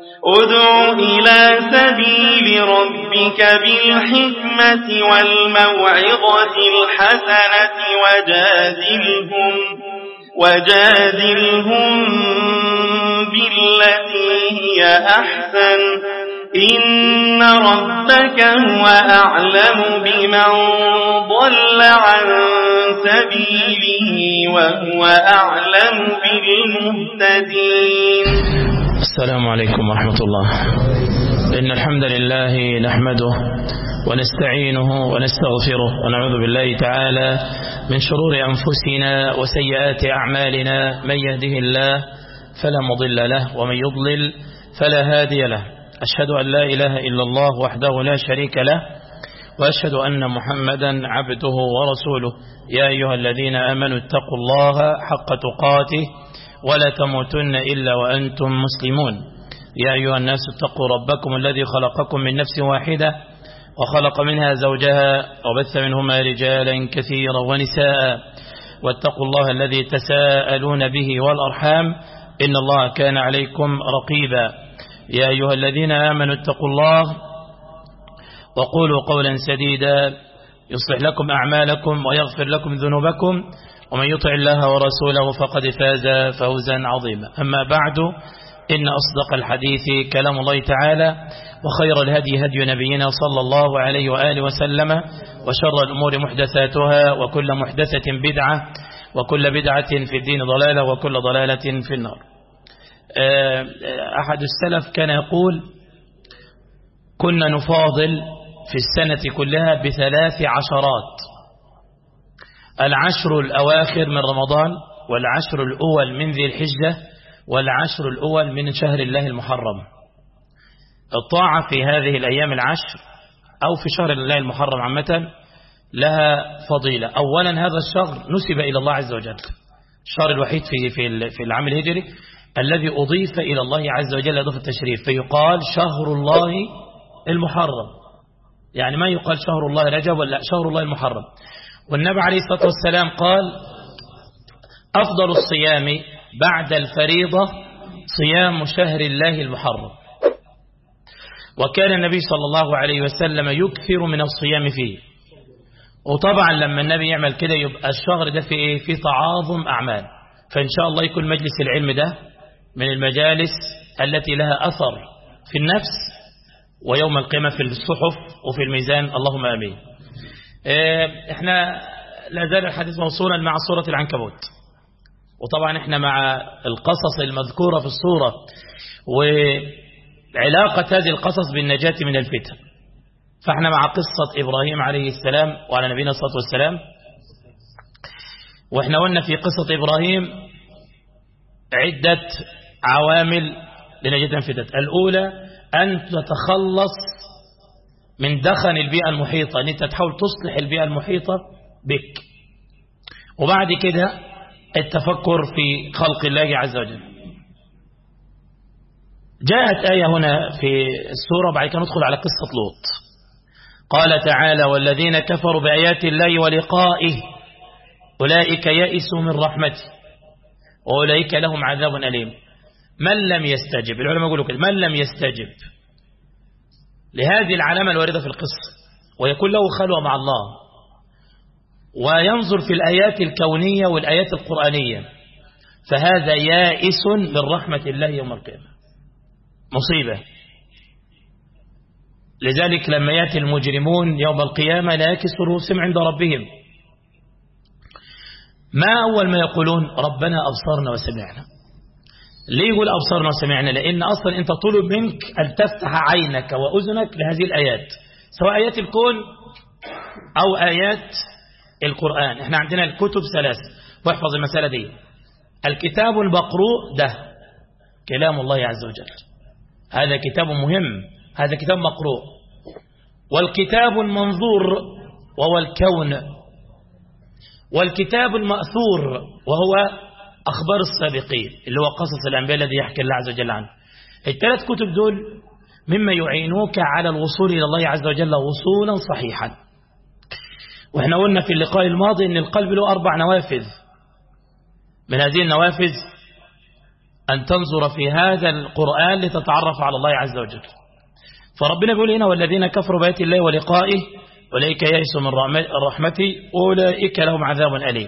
ادع إلى سبيل ربك بالحكمة والموعظة الحسنة وجادلهم بالتي هي أحسن إن ربك هو أعلم بمن ضل عن سبيله وهو أعلم بالمهتدين. السلام عليكم ورحمة الله. إن الحمد لله نحمده ونستعينه ونستغفره ونعوذ بالله تعالى من شرور أنفسنا وسيئات أعمالنا. من يهده الله فلا مضل له ومن يضلل فلا هادي له. أشهد أن لا إله إلا الله وحده لا شريك له وأشهد أن محمدا عبده ورسوله. يا أيها الذين آمنوا اتقوا الله حق تقاته ولا تموتن إلا وأنتم مسلمون. يا أيها الناس اتقوا ربكم الذي خلقكم من نفس واحدة وخلق منها زوجها وبث منهما رجالا كثيرا ونساء واتقوا الله الذي تساءلون به والأرحام إن الله كان عليكم رقيبا. يا أيها الذين آمنوا اتقوا الله وقولوا قولا سديدا يصلح لكم أعمالكم ويغفر لكم ذنوبكم ومن يطع الله ورسوله فقد فاز فوزا عظيما. أما بعد إن أصدق الحديث كلام الله تعالى وخير الهدي هدي نبينا صلى الله عليه وآله وسلم وشر الأمور محدثاتها وكل محدثة بدعة وكل بدعة في الدين ضلالة وكل ضلالة في النار. أحد السلف كان يقول كنا نفاضل في السنة كلها ب13 عشرات: العشر الأواخر من رمضان، والعشر الأول من ذي الحجة، والعشر الأول من شهر الله المحرم. الطاعة في هذه الأيام العشر أو في شهر الله المحرم عامة لها فضيلة. أولا هذا الشهر نسب إلى الله عز وجل، الشهر الوحيد في العام الهجري الذي أضيف إلى الله عز وجل إضافة التشريف، فيقال شهر الله المحرم، يعني ما يقال شهر الله رجب ولا شهر الله المحرم. والنبي عليه الصلاة والسلام قال أفضل الصيام بعد الفريضة صيام شهر الله المحرم. وكان النبي صلى الله عليه وسلم يكثر من الصيام فيه. وطبعا لما النبي يعمل كده يبقى الشهر ده في إيه؟ في تعاظم أعمال. فإن شاء الله يكون مجلس العلم ده من المجالس التي لها أثر في النفس ويوم القيامة في الصحف وفي الميزان، اللهم آمين. احنا لا زال الحديث موصولا مع سورة العنكبوت، وطبعا احنا مع القصص المذكورة في السورة وعلاقة هذه القصص بالنجاة من الفتن. فاحنا مع قصة إبراهيم عليه السلام وعلى نبينا الصلاة والسلام. واحنا قلنا في قصة إبراهيم عدة عوامل لنجاة من الفتن. الأولى أن تتخلص من دخن البيئة المحيطة، أن أنت تحاول تصلح البيئة المحيطة بك. وبعد كده التفكر في خلق الله عز وجل. جاءت آية هنا في السورة، بعد كده ندخل على قصة لوط. قال تعالى والذين كفروا بآيات الله ولقائه أولئك يئسوا من رحمته وأولئك لهم عذاب أليم. من لم يستجب، العلماء يقولوا كده، من لم يستجب لهذه العلامة الواردة في القصة ويكون له خلوة مع الله وينظر في الآيات الكونية والآيات القرآنية، فهذا يائس من رحمة الله يوم القيامة، مصيبة. لذلك لما يأتي المجرمون يوم القيامة لا يكسوا رؤوسهم عند ربهم، ما أول ما يقولون ربنا أبصرنا وسمعنا. ليه يقول أبصرنا وسمعنا؟ لأن أصلا أنت طلب منك أن تفتح عينك وأذنك لهذه الآيات، سواء آيات الكون أو آيات القرآن. احنا عندنا الكتب ثلاثة، واحفظ المسألة دي. الكتاب المقروء ده كلام الله عز وجل، هذا كتاب مهم، هذا كتاب مقروء. والكتاب المنظور وهو الكون، والكتاب المأثور وهو أخبار السابقين اللي هو قصص الأنبياء الذي يحكي الله عز وجل عنه. الثلاث كتب دول مما يعينوك على الوصول إلى الله عز وجل وصولا صحيحا. وإحنا قلنا في اللقاء الماضي أن القلب له 4 نوافذ. من هذه النوافذ أن تنظر في هذا القرآن لتتعرف على الله عز وجل. فربنا بيقول هنا والذين كفروا بآيات الله ولقائه أولئك يئسوا من رحمته أولئك لهم عذاب أليم.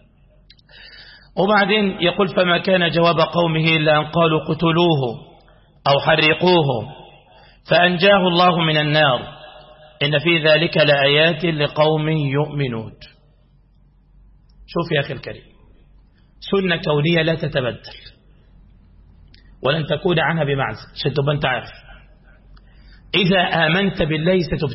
وبعدين يقول فما كان جواب قومه إلا أن قالوا قتلوه أو حرقوه فأنجاه الله من النار إن في ذلك لآيات لقوم يؤمنون. شوف يا أخي الكريم، سنة كونية لا تتبدل ولن تكون عنها بمعزل، عشان تبقى أنت عارف إذا آمنت بالله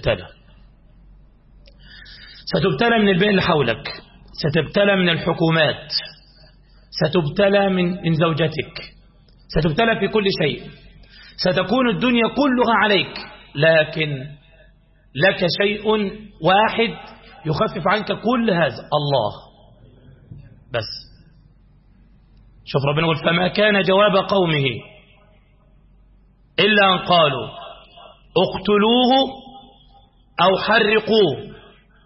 ستبتلى من البيئة اللي حولك، ستبتلى من الحكومات، ستبتلى من زوجتك، ستبتلى في كل شيء، ستكون الدنيا كلها عليك، لكن لك شيء واحد يخفف عنك كل هذا، الله بس. شوف ربنا يقول فما كان جواب قومه إلا أن قالوا اقتلوه أو حرقوه.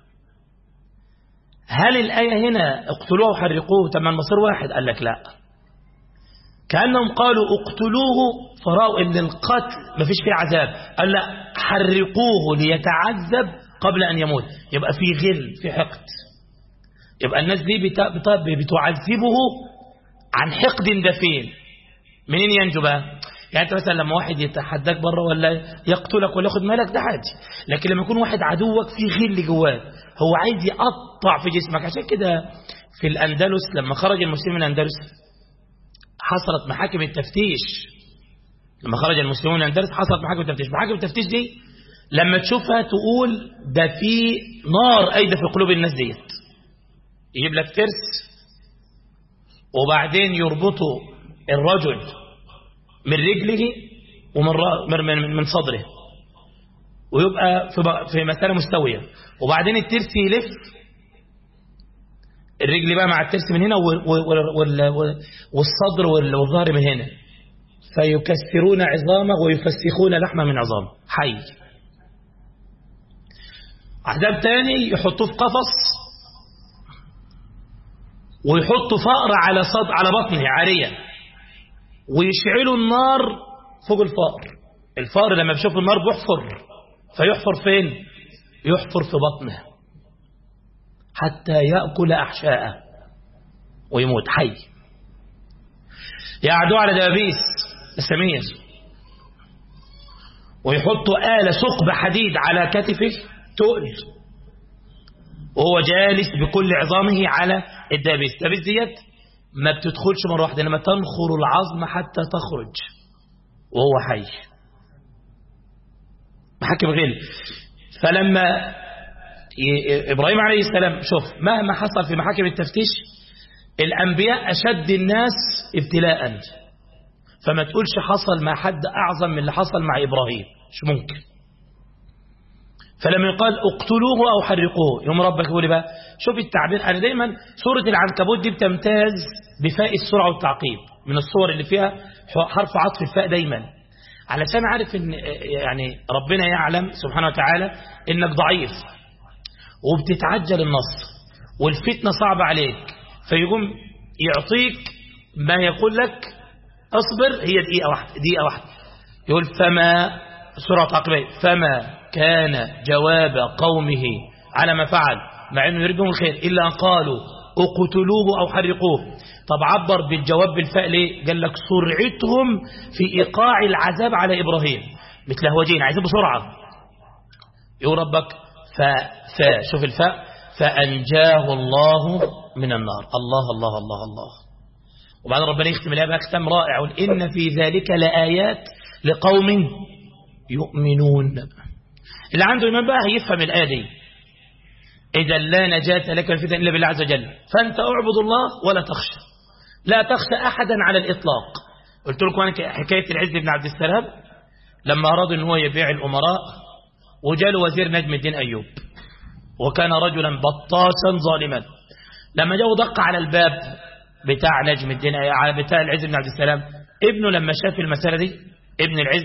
هل الآية هنا اقتلوه أو حرقوه تم المصير واحد؟ قال لك لا، كأنهم قالوا اقتلوه فرأوا ان القتل ما فيش فيه عذاب، قال لا حرقوه ليتعذب قبل أن يموت، يبقى في غل في حقد، يبقى الناس دي بتعذبه عن حقد دفين. منين ينجو بقى؟ يعني انت مثلا لما واحد يتحداك بره ولا يقتلك ولا ياخد مالك ده عادي، لكن لما يكون واحد عدوك في غل جواه هو عايز يقطع في جسمك. عشان كده في الأندلس لما خرج المسلمين من الأندلس حصلت محاكم التفتيش. لما خرج المسلمون من الأندلس حصلت محاكم التفتيش. محاكم التفتيش دي لما تشوفها تقول ده في نار أيضا في قلوب الناس ديت. يجيب لك ترس وبعدين يربطوا الرجل من رجله ومن صدره ويبقى في مسألة مستوية، وبعدين الترس يلف الرجل بقى مع الترس من هنا والصدر والظهر من هنا، فيكسرون عظامه ويفسخون لحمه من عظامه حي. عذاب تاني يحطوه في قفص ويحطوا فأر على بطنه عارية ويشعلوا النار فوق الفأر لما بيشوف النار بيحفر، فيحفر فين؟ يحفر في بطنه حتى يأكل أحشاءه ويموت حي. يقعدوا على دبابيس السمير ويحطوا آلة ثقب حديد على كتفه تقل وهو جالس بكل عظامه على الدبابيس. الدبابيس ديت ما بتدخلش مرة واحدة، لما تنخر العظم حتى تخرج وهو حي. محاكم غل. فلما إبراهيم عليه السلام شوف مهما حصل في محاكم التفتيش الأنبياء أشد الناس ابتلاء، فما تقولش حصل مع حد أعظم من اللي حصل مع إبراهيم، مش ممكن. فلما يقال اقتلوه أو حرقوه يوم ربك يقول بقى شوف التعبير. أنا دايما سورة العنكبوت دي بتمتاز بفاء السرعة والتعقيب، من الصور اللي فيها حرف عطف الفاء دايما، علشان عارف ان يعني ربنا يعلم سبحانه وتعالى انك ضعيف وبتتعجل النصر والفتنة صعبة عليك، فيقوم يعطيك ما يقول لك اصبر، هي دقيقة واحدة يقول فما سورة تعقيبية فما كان جواب قومه على ما فعل مع انه يريدهم الخير الا ان قالوا اقتلوه او حرقوه. طب عبر بالجواب بالفاء ليه؟ قال لك سرعتهم في ايقاع العذاب على ابراهيم، متلهوجين عايزين بسرعه. يقول ربك شوف الفاء فانجاه الله من النار. الله الله الله الله. وبعدين ربنا يختم الايه بختم رائع يقول ان في ذلك لآيات لقوم يؤمنون. اللي عنده ايمان بقى هيفهم الايه دي. إذا لا نجاة لك الفتن إلا بالله عز وجل، فأنت أعبد الله ولا تخشى، لا تخشى أحدا على الإطلاق. قلت لكم أنا حكاية العز بن عبد السلام لما أراد أن هو يبيع الأمراء وجاء وزير نجم الدين أيوب وكان رجلا بطاسا ظالما. لما جاء ودق على الباب بتاع نجم الدين بتاع العز بن عبد السلام، ابنه لما شاف المسألة دي ابن العز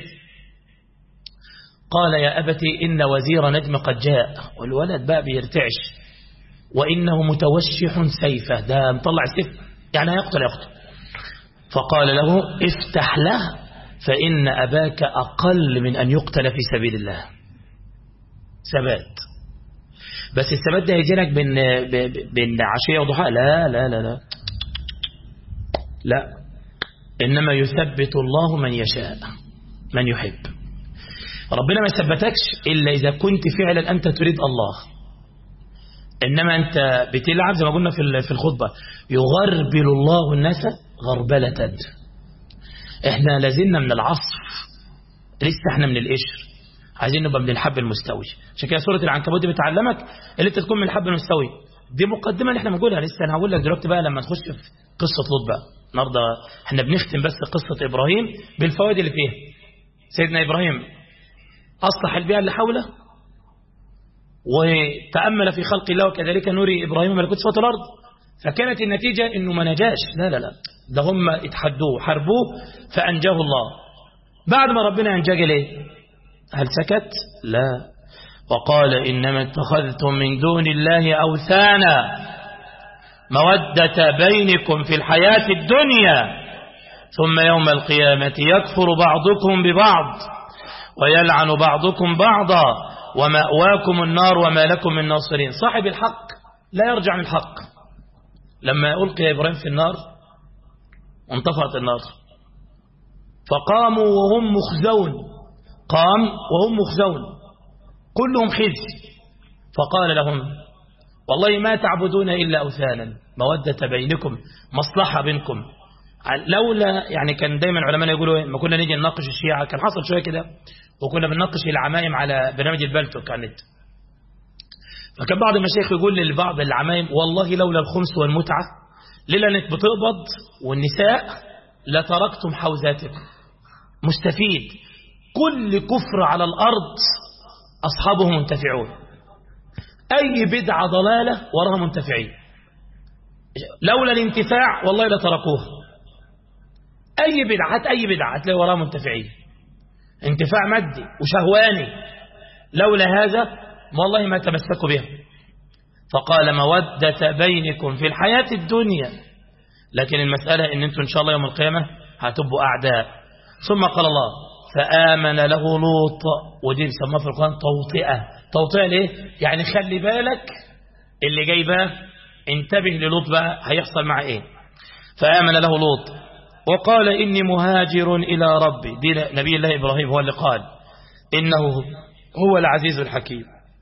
قال يا أبتي إن وزير نجم قد جاء، والولد بقى بيرتعش وإنه متوشح سيفه، ده مطلع السيف يعني هيقتل. فقال له افتح له فإن أباك أقل من أن يقتل في سبيل الله. ثبات. بس الثبات ده يجينك بين عشية وضحاء؟ لا لا لا لا لا، إنما يثبت الله من يشاء من يحب. ربنا ما يثبتكش إلا إذا كنت فعلا أنت تريد الله. إنما أنت بتلعب زي ما قلنا في الخطبة، يغربل الله الناس غربلة. إحنا لازلنا من العصف، لسه إحنا من القشر، عايزين نبقى من الحب المستوي. عشان كده سورة العنكبوت دي بتعلمك اللي انت تكون من الحب المستوي. دي مقدمة اللي احنا بنقولها لسه. انا هقول لك دلوقتي بقى لما نخش في قصة لوط بقى. النهارده احنا بنختم بس قصة إبراهيم بالفوائد اللي فيها. سيدنا إبراهيم أصلح البيئة اللي حوله، وتأمل في خلق الله، وكذلك نري إبراهيم ملكوت السماوات والأرض. فكانت النتيجة إنه ما نجاش، لا لا لا، ده هم اتحدوه حاربوه فأنجاه الله. بعد ما ربنا أنجاه ليه؟ هل سكت؟ لا. وقال إنما اتخذتم من دون الله أوثانا مودة بينكم في الحياة الدنيا ثم يوم القيامة يكفر بعضكم ببعض ويلعن بعضكم بعضا ومأواكم النار وما لكم من ناصرين. صاحب الحق لا يرجع من الحق. لما ألقي إبراهيم في النار وانطفأت النار فقاموا وهم مخزون، قام وهم مخزون كلهم خزي، فقال لهم والله ما تعبدون إلا أوثانا مودة بينكم، مصلحة بينكم. لولا يعني كان دايما علماء يقولوا ما كنا نيجي نناقش الشيعة، كان حصل شوية كده وكنا بنناقش العمايم على برنامج البلتوك على النت. فكان بعض المشايخ يقول لبعض العمايم والله لولا الخمس والمتعة ليلة انك بتقبض والنساء لتركتم حوزاتكم. مستفيد. كل كفر على الأرض أصحابه منتفعون، أي بدعة ضلالة وراها منتفعين. لولا الانتفاع والله لتركوها. أي بدعة، أي بدعة هتلاقي وراها منتفعين، انتفاع مادي وشهواني. لولا هذا والله ما تمسكوا بها. فقال مودة بينكم في الحياة الدنيا، لكن المسألة ان انتم ان شاء الله يوم القيامة هتبقوا أعداء. ثم قال الله فآمن له لوط، ودي بيسموها في القرآن توطئة. توطئة ليه؟ يعني خلي بالك اللي جاي بقى، انتبه للوط بقى هيحصل مع ايه. فآمن له لوط وقال إني مهاجر إلى ربي. دي نبي الله إبراهيم هو اللي قال إنه هو العزيز الحكيم.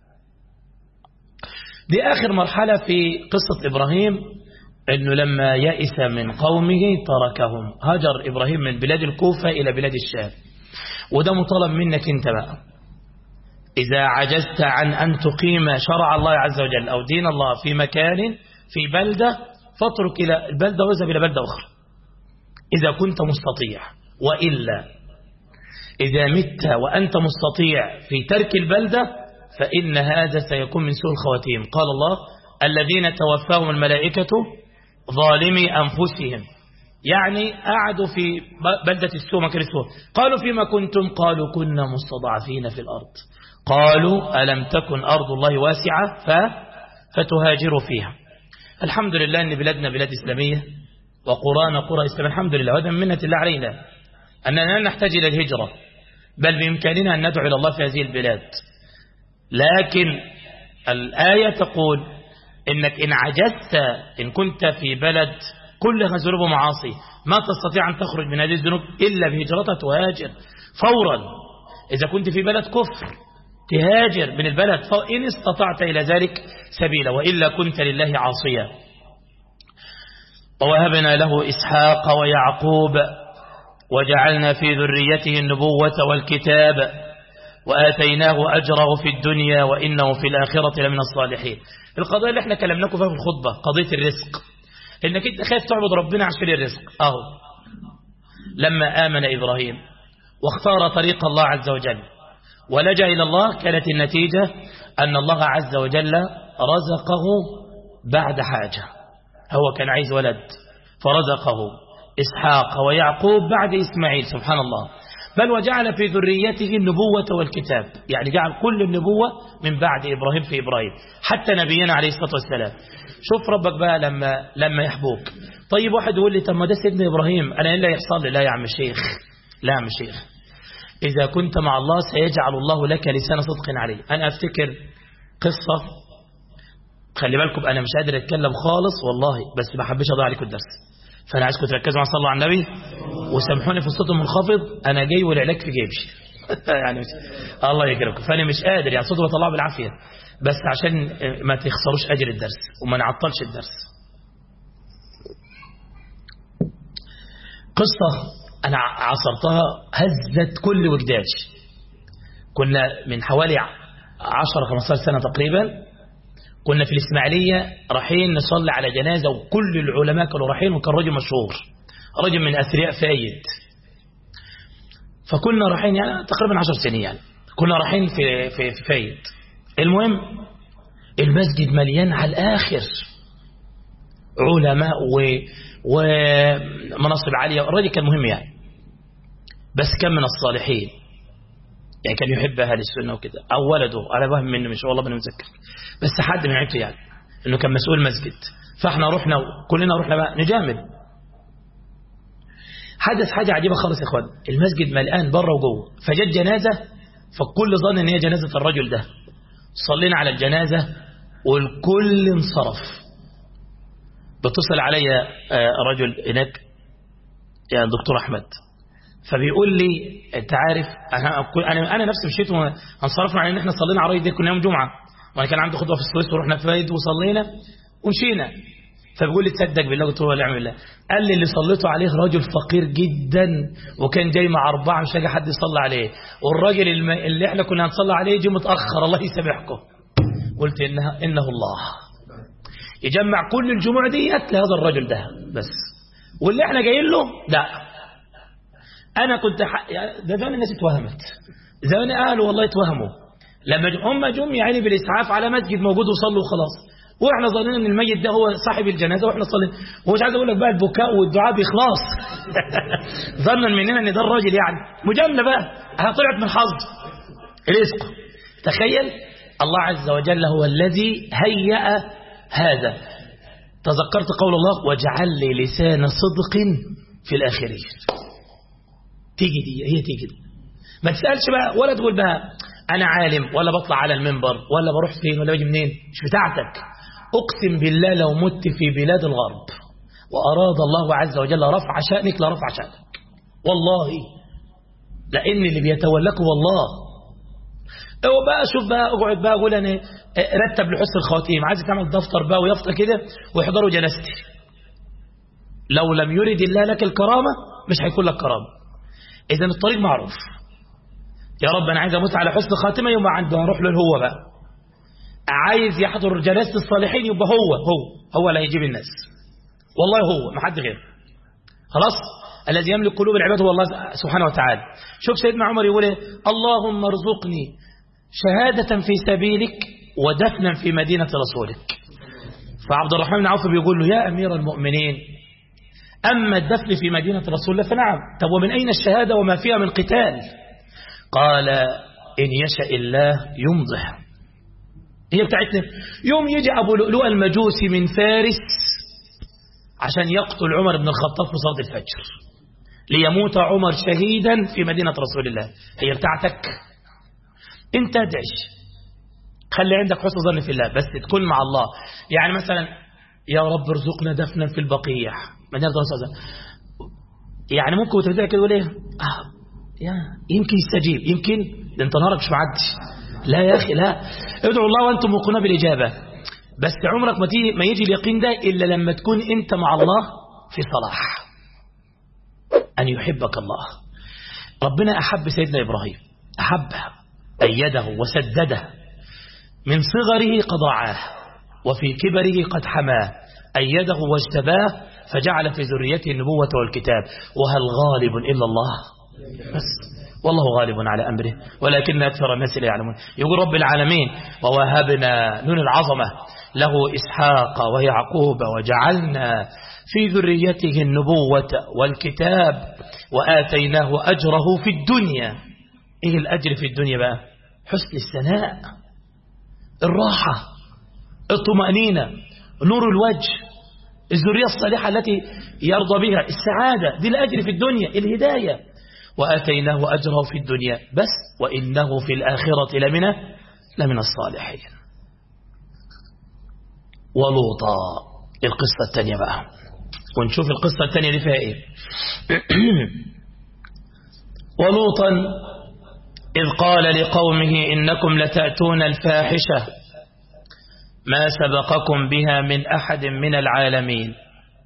دي آخر مرحلة في قصة إبراهيم، إنه لما يئس من قومه تركهم. هاجر إبراهيم من بلاد الكوفة إلى بلاد الشام. وده مطالب منك انت بقى، إذا عجزت عن أن تقيم شرع الله عز وجل أو دين الله في مكان في بلدة، فاترك إلى البلدة واذهب إلى بلدة أخرى إذا كنت مستطيع. وإلا إذا مت وأنت مستطيع في ترك البلدة فإن هذا سيكون من سوء الخواتيم. قال الله الذين توفاهم الملائكة ظالمي أنفسهم، يعني قعدوا في بلدة السوء مكان السوء. قالوا فيما كنتم؟ قالوا كنا مستضعفين في الأرض. قالوا ألم تكن أرض الله واسعة فتهاجروا فيها. الحمد لله أن بلادنا بلاد إسلامية وقرانا قرى إسلامية، الحمد لله. وهذا من منة الله علينا أننا لا نحتاج إلى الهجرة، بل بإمكاننا أن ندعو إلى الله في هذه البلاد. لكن الآية تقول إنك إن عجزت، إن كنت في بلد كلها ذنوب ومعاصي ما تستطيع أن تخرج من هذه الذنوب إلا بهجرتها، تهاجر فورا. إذا كنت في بلد كفر تهاجر من البلد فإن استطعت إلى ذلك سبيلا، وإلا كنت لله عاصيا. ووهبنا له إسحاق ويعقوب وجعلنا في ذريته النبوة والكتاب وآتيناه أجره في الدنيا وإنه في الآخرة لمن الصالحين. القضايا اللي احنا كلمناكم فيها في الخطبة قضية الرزق، إنك انت خايف تعبد ربنا عشان الرزق. لما آمن إبراهيم واختار طريق الله عز وجل ولجأ إلى الله، كانت النتيجة أن الله عز وجل رزقه بعد حاجة. هو كان عايز ولد فرزقه إسحاق ويعقوب بعد إسماعيل، سبحان الله. بل وجعل في ذريته النبوة والكتاب، يعني جعل كل النبوة من بعد إبراهيم في إبراهيم حتى نبينا عليه الصلاة والسلام. شوف ربك بقى لما يحبوك. طيب واحد يقول لي طب ما ده سيدنا إبراهيم، أنا إيه اللي يحصل لي؟ لا يا عم الشيخ، لا يا عم الشيخ، إذا كنت مع الله سيجعل الله لك لسان صدق عليه. أنا أفتكر قصة، خلي بالكم أنا مش قادر أتكلم خالص والله، بس ما حبيش أضيع عليكم الدرس، فأنا عايزكم تركزوا مع صلوا على النبي وسامحوني في الصوت المنخفض، أنا جاي والعلاج في جيبي يعني الله يكرمكم، فأنا مش قادر يعني صوتي بطلعه بالعافية، بس عشان ما تخسروش أجر الدرس وما نعطلش الدرس. قصة أنا عصرتها هزت كل وجداج. كنا من حوالي 10-15 سنة تقريبا، كنا في الإسماعيلية رايحين نصلي على جنازة، وكل العلماء كانوا رايحين، وكان رجل مشهور، رجل من أثرياء فايد. فكنا رايحين يعني تقريبا 10 سنين يعني، كنا رايحين في فايد. المهم المسجد مليان على الآخر علماء ومناصب عالية، الراجل كان مهم يعني، بس كان من الصالحين يعني، كان يحب أهل السنة وكده، أو ولده على فهم منه مش والله بني مذكر، بس حد من عيلته يعني إنه كان مسؤول مسجد. فإحنا رحنا كلنا رحنا بقى نجامل. حدث حاجة عجيبة خالص يا إخوان، المسجد ملآن بره وجوه، فجت جنازة، فالكل ظن إن هي جنازة الرجل ده. صلينا على الجنازة والكل انصرف. بتصل علي رجل هناك يا دكتور أحمد، فبيقول لي انت عارف انا نفسي مشيت وانصرفنا على ان احنا صلينا على الراجل ده، كنا يوم جمعه وانا كان عندي خطبه في السويس ورحنا فايد وصلينا ومشينا. فبيقول لي تصدق بالله؟ قلت له والله بالله. قال لي اللي صليته عليه راجل فقير جدا، وكان جاي مع 4 مش هيجي حد يصلي عليه، والراجل اللي احنا كنا هنصلي عليه جه متاخر الله يسامحكم. قلت انه الله يجمع كل الجموع ديت لهذا الرجل ده بس، واللي احنا جايين له لا. أنا كنت ده زمان الناس اتوهمت، زمان أهله والله اتوهموا لما هم جم يعني بالإسعاف على مسجد موجود وصلوا وخلاص، وإحنا ظننا إن الميت ده هو صاحب الجنازة وإحنا صلينا، ومش عايز أقول لك بقى البكاء والدعاء بإخلاص ظنا مننا إن ده الراجل يعني مجاملة بقى، طلعت من حظ رزقه. تخيل الله عز وجل هو الذي هيأ هذا. تذكرت قول الله وجعل لي لسان صدق في الآخرين. تيجي دي هي تيجي دي، ما تسألش بقى ولا تقول بقى أنا عالم ولا بطلع على المنبر ولا بروح فين ولا باجي منين، مش بتاعتك. أقسم بالله لو مت في بلاد الغرب وأراد الله عز وجل رفع شأنك لرفع شأنك والله، لأن اللي بيتولك والله. أو بقى شوف بقى اقعد بقى أقول أنا رتب لحسن الخواتيم، عايز تعمل دفتر بقى ويافطة كده ويحضروا جنازتي. لو لم يرد الله لك الكرامة مش هيكون لك كرامة. إذن الطريق معروف. يا رب أنا عايز أموت على حسن خاتمة، يبقى عنده هروح له هو بقى. عايز يحضر جنازة الصالحين يبقى هو اللي هيجيب الناس والله، هو ما حد غيره. خلاص الذي يملك قلوب العباد هو الله سبحانه وتعالى. شوف سيدنا عمر يقول ايه؟ اللهم ارزقني شهادة في سبيلك ودفنا في مدينة رسولك. فعبد الرحمن بن عوف بيقول له يا أمير المؤمنين أما الدفن في مدينة رسول الله فنعم، طب ومن أين الشهادة وما فيها من قتال؟ قال إن يشاء الله يمضح. هي بتاعتنا يوم يجي أبو لؤلؤ المجوسي من فارس عشان يقتل عمر بن الخطاب في صلاة الفجر ليموت عمر شهيدا في مدينة رسول الله، هي بتاعتك انت ادعش، خلي عندك حسن ظن في الله بس تكون مع الله. يعني مثلا يا رب ارزقنا دفنا في البقيع مدينة رسول الله، يعني ممكن تبدأ كده تقول ايه يمكن يستجيب، يمكن ده انت نارك مش معدي. لا يا أخي لا، ادعوا الله وأنتم موقنون بالإجابة، بس عمرك ما يجي اليقين ده إلا لما تكون أنت مع الله في صلاح، أن يحبك الله. ربنا أحب سيدنا إبراهيم، أحبه أيده وسدده، من صغره قد رعاه وفي كبره قد حماه، أيده واجتباه فجعل في ذريته النبوة والكتاب. وهل غالب إلا الله؟ بس والله غالب على أمره ولكن أكثر الناس لا يعلمون. يقول رب العالمين ووهبنا نون العظمة له إسحاق ويعقوب وجعلنا في ذريته النبوة والكتاب وآتيناه أجره في الدنيا. إيه الأجر في الدنيا بقى؟ حسن الثناء، الراحة، الطمأنينة. نور الوجه، الذرية الصالحة التي يرضى بها، السعادة، دي الأجر في الدنيا، الهداية. وآتيناه أجره في الدنيا بس وإنه في الآخرة لمن الصالحين. ولوطا، القصة الثانية بقى، ونشوف القصة الثانية دي فيها ايه. ولوطا إذ قال لقومه إنكم لتأتون الفاحشة ما سبقكم بها من أحد من العالمين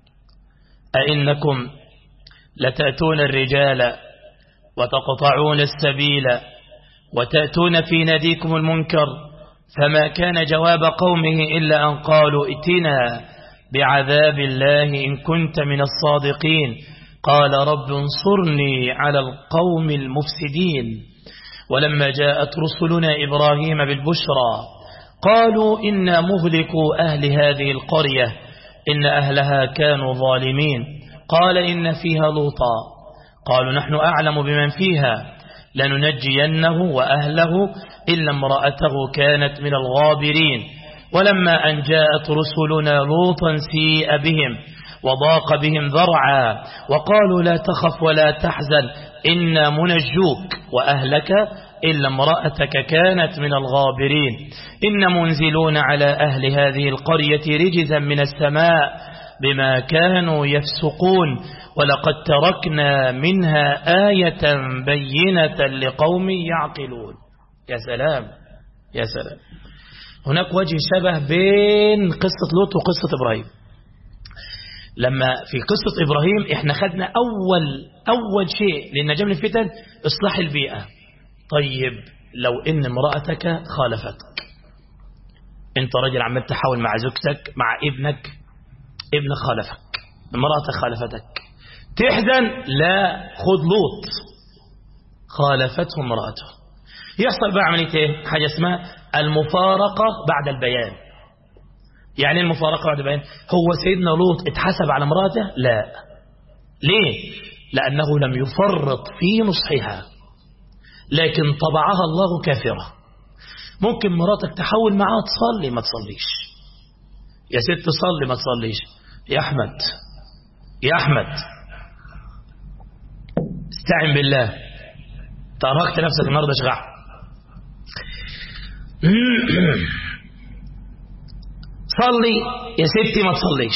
أئنكم لتأتون الرجال وتقطعون السبيل وتأتون في ناديكم المنكر. فما كان جواب قومه إلا أن قالوا ائتنا بعذاب الله إن كنت من الصادقين. قال رب انصرني على القوم المفسدين. ولما جاءت رسلنا إبراهيم بالبشرى قالوا إنا مهلكوا أهل هذه القرية إن أهلها كانوا ظالمين. قال إن فيها لوطا. قالوا نحن أعلم بمن فيها لننجينه وأهله إلا امرأته كانت من الغابرين. ولما أن جاءت رسلنا لوطا سيء بهم وضاق بهم ذرعا وقالوا لا تخف ولا تحزن إنا منجوك وأهلك إلا امرأتك كانت من الغابرين. إن منزلون على أهل هذه القرية رجزا من السماء بما كانوا يفسقون ولقد تركنا منها آية بينة لقوم يعقلون. يا سلام يا سلام. هناك وجه شبه بين قصة لوط وقصة إبراهيم. لما في قصة إبراهيم احنا خدنا أول شيء للنجاة من الفتن إصلاح البيئة. طيب لو إن امرأتك خالفتك، انت راجل عمال تحاول مع زوجتك مع ابنك خالفك، امرأتك خالفتك، تحزن؟ لا، خذ لوط خالفته امرأته. يحصل بقى عملية ايه؟ حاجة اسمها المفارقة بعد البيان. يعني المفارقة بعد البيان، هو سيدنا لوط اتحسب على امرأته؟ لا. ليه؟ لأنه لم يفرط في نصحها، لكن طبعها الله كافرة. ممكن مراتك تحاول معها تصلي ما تصليش، يا ست تصلي ما تصليش، يا أحمد استعن بالله، تركت نفسك النهارده شغع. صلي يا ستي ما تصليش،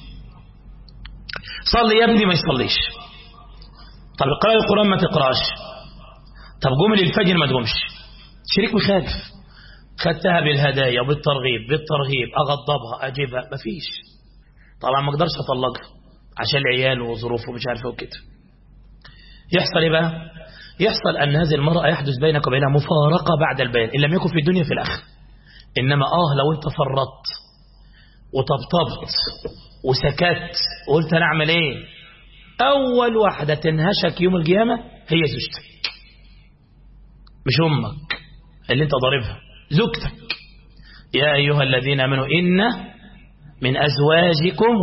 صلي يا ابني ما يصليش. طب اقرأ القرآن ما تقراش، طب قوم للفجر ما تقومش. شريك مخالف، خدتها بالهدايا بالترغيب أغضبها أجيبها مفيش. طبعا ما اقدرش أطلقها عشان العيال وظروفه ومش عارفه وكده. يحصل ايه بقى؟ يحصل أن هذه المرأة يحدث بينك وبينها مفارقة بعد البيان، إن لم يكن في الدنيا في الآخرة. إنما لو أنت فرطت وطبطبت وسكت وقلت أنا أعمل إيه، أول واحدة تنهشك يوم القيامة هي زوجتك، مش أمك اللي أنت ضاربها، زوجتك. يا أيها الذين آمنوا إن من أزواجكم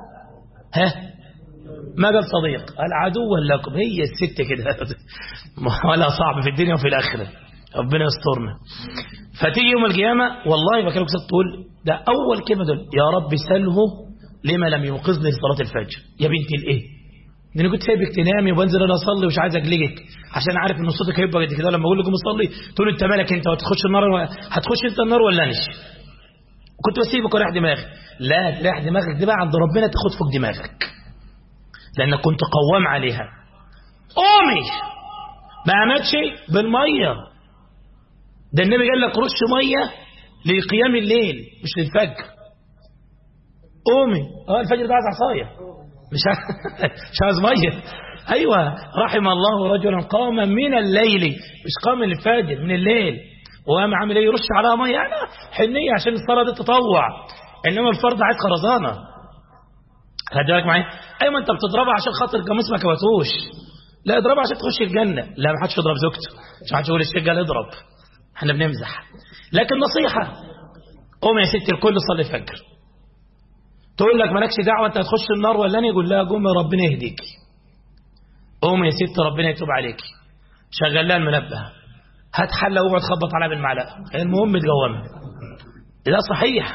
ما قال صديق، قال عدوا لكم، هي الست كده ولا صعب في الدنيا وفي الآخرة، ربنا يسترنا. فتيجي يوم القيامة والله بكلمك تقول ده أول كلمة دول، يا رب سله لما لم ينقذني لصلاة الفجر. يا بنتي الإيه؟ ده أنا كنت سايبك تنامي وبنزل أنا أصلي ومش عايز أجلجك عشان عارف إن صوتك هيبقى قد كده، لما أقول لكم أصلي تقول أنت مالك أنت وتخش النار، هتخش أنت النار ولا أنش؟ كنت بسيبك وراح دماغي. لا، تريح دماغك دي بقى عند ربنا تاخد فوق دماغك، لأنك كنت قوام عليها. قومي ما عملتش بالمية، ده النبي قال لك رش مية لقيام الليل مش للفجر. قومي الفجر ده عايز عصاية مش عايز مية. أيوة، رحم الله رجلا قام من الليل، مش قام من الفجر، من الليل، وقام عامل ايه؟ يرش عليها مية يعني حنية عشان الصلاة دي تطوع، إنما الفرض عايز خرزانة. خد بالك معايا؟ أيوة أنت بتضربها عشان خاطر قميص ما كوتوش، لا اضربها عشان تخش الجنة. لا، ما حدش يضرب زوجته، مش حدش يقول الشيخ قال اضرب، احنا بنمزح. لكن نصيحة، قوم يا ستي الكل صلي الفجر. تقول لك مالكش دعوة انت هتخش النار ولا انا، يقول لها قومي ربنا يهديكي، قومي يا ستي ربنا يتوب عليكي، شغل لها المنبه، هات حله واقعد خبط عليها بالمعلقه، المهم تقومها. ده صحيح،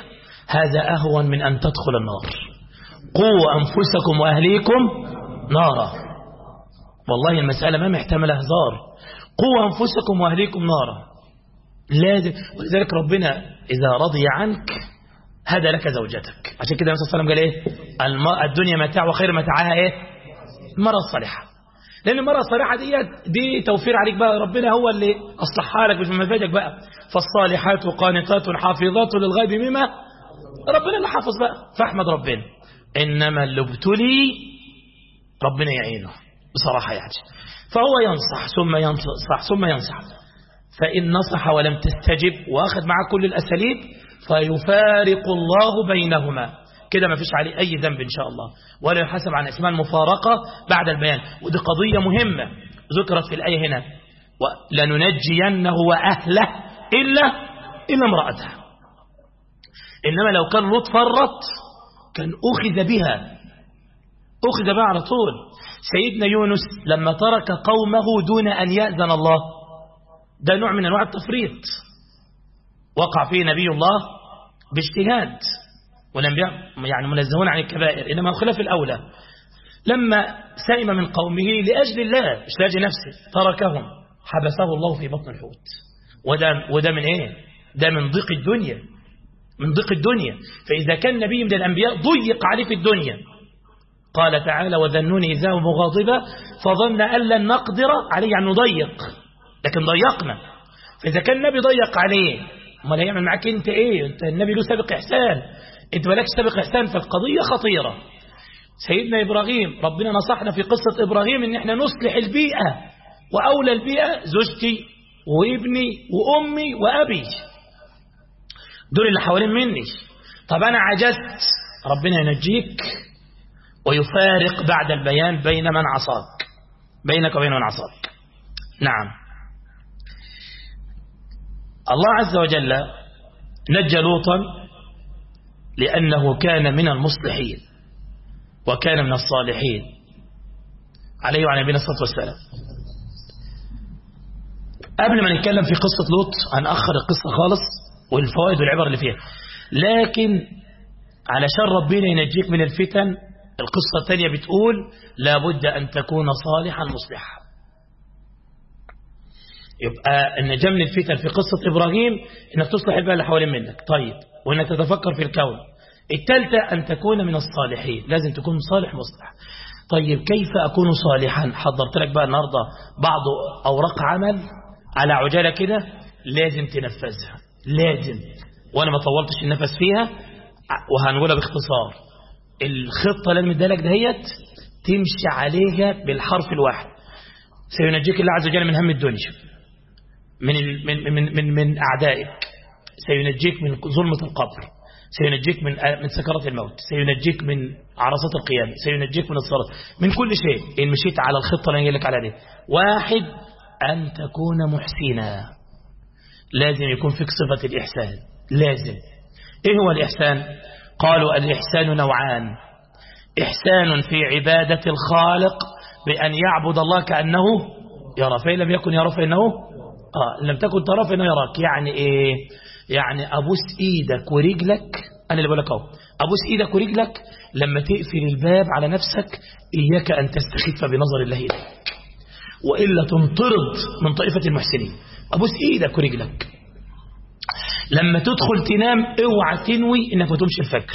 هذا أهون من أن تدخل النار. قوا أنفسكم وأهليكم نارا. والله المسألة ما محتملة هزار. قوا أنفسكم وأهليكم نارا لازم. ولذلك ربنا إذا رضي عنك هدى لك زوجتك. عشان كده النبي صلى الله عليه وسلم قال إيه؟ الدنيا متاع وخير متاعها إيه؟ المرأة الصالحة. لأن المرأة الصالحة دي توفير عليك بقى، ربنا هو اللي أصلحها لك مش من مزاجك بقى. فالصالحات قانتات حافظات للغيب مما ربنا اللي حافظ بقى، فاحمد ربنا. إنما اللي ابتلي ربنا يعينه بصراحة يعني. فهو ينصح ثم ينصح ثم ينصح، فإن نصح ولم تستجب وأخذ معه كل الأساليب فيفارق الله بينهما. كده ما فيش عليه أي ذنب إن شاء الله، ولا يحاسب عن اسمها المفارقة بعد البيان. ودي قضية مهمة ذكرت في الآية هنا، ولننجينه وأهله إلا امرأته. إنما لو كان لوط فرط كان أخذ بها على طول. سيدنا يونس لما ترك قومه دون أن يأذن الله، ده نوع من أنواع التفريط وقع فيه نبي الله باجتهاد، والأنبياء يعني منزهون عن الكبائر، إنما خلاف الأولى. لما سئم من قومه لأجل الله مش لأجل نفسه تركهم، حبسه الله في بطن الحوت. وده من إيه؟ ده من ضيق الدنيا، من ضيق الدنيا. فإذا كان نبي من الأنبياء ضيق عليه في الدنيا، قال تعالى وذنوني إذا هو مغاضبا فظن أن لن نقدر عليه، يعني نضيق، لكن ضيقنا. فإذا كان النبي ضيق عليه، ما لا يعمل معك أنت إيه؟ أنت النبي له سابق إحسان، أنت مالكش سابق إحسان. فالقضية خطيرة. سيدنا إبراهيم ربنا نصحنا في قصة إبراهيم إن إحنا نصلح البيئة، وأولى البيئة زوجتي وابني وأمي وأبي، دول اللي حوالين مني. طب أنا عجزت، ربنا ينجيك ويفارق بعد البيان بين من عصاك، بينك وبين من عصاك. نعم. الله عز وجل نجى لوطا لأنه كان من المصلحين وكان من الصالحين عليه وعلى نبينا الصلاة والسلام. قبل ما نتكلم في قصة لوط هنأخر القصة خالص والفوائد والعبر اللي فيها، لكن علشان ربنا ينجيك من الفتن القصة الثانية بتقول لابد أن تكون صالحا مصلحا. يبقى النجاة من الفتن في قصة إبراهيم إنك تصلح البيئة اللي حوالين منك، طيب، وإنك تتفكر في الكون. الثالثة أن تكون من الصالحين، لازم تكون صالح مصلح. طيب كيف أكون صالحا؟ حضرت لك بقى النهاردة بعض أوراق عمل على عجالة كده لازم تنفذها، لازم، وأنا ما طولتش النفس فيها وهنقولها باختصار. الخطة اللي مدالك دهيت تمشي عليها بالحرف الواحد. سينجيك الله عز وجل من هم الدنيا، من أعدائك، سينجيك من ظلمة القبر، سينجيك من سكرات الموت، سينجيك من عرصات القيامة، سينجيك من الصلاة، من كل شيء إن مشيت على الخطة اللي لك على دي. واحد، أن تكون محسنا، لازم يكون فيك صفة الإحسان، لازم. إيه هو الإحسان؟ قالوا الإحسان نوعان: إحسان في عبادة الخالق بأن يعبد الله كأنه يرى، فإن لم يكن يرى فإنه لم تكن ترى فإنه يراك. يعني إيه؟ يعني أبوس إيدك ورجلك، أنا اللي بقول لك أهو، أبوس إيدك ورجلك لما تقفل الباب على نفسك، إياك أن تستخف بنظر الله إليك، وإلا تنطرد من طائفة المحسنين. أبوس إيدك ورجلك. لما تدخل تنام اوعى تنوي إنك ما تقومش الفجر،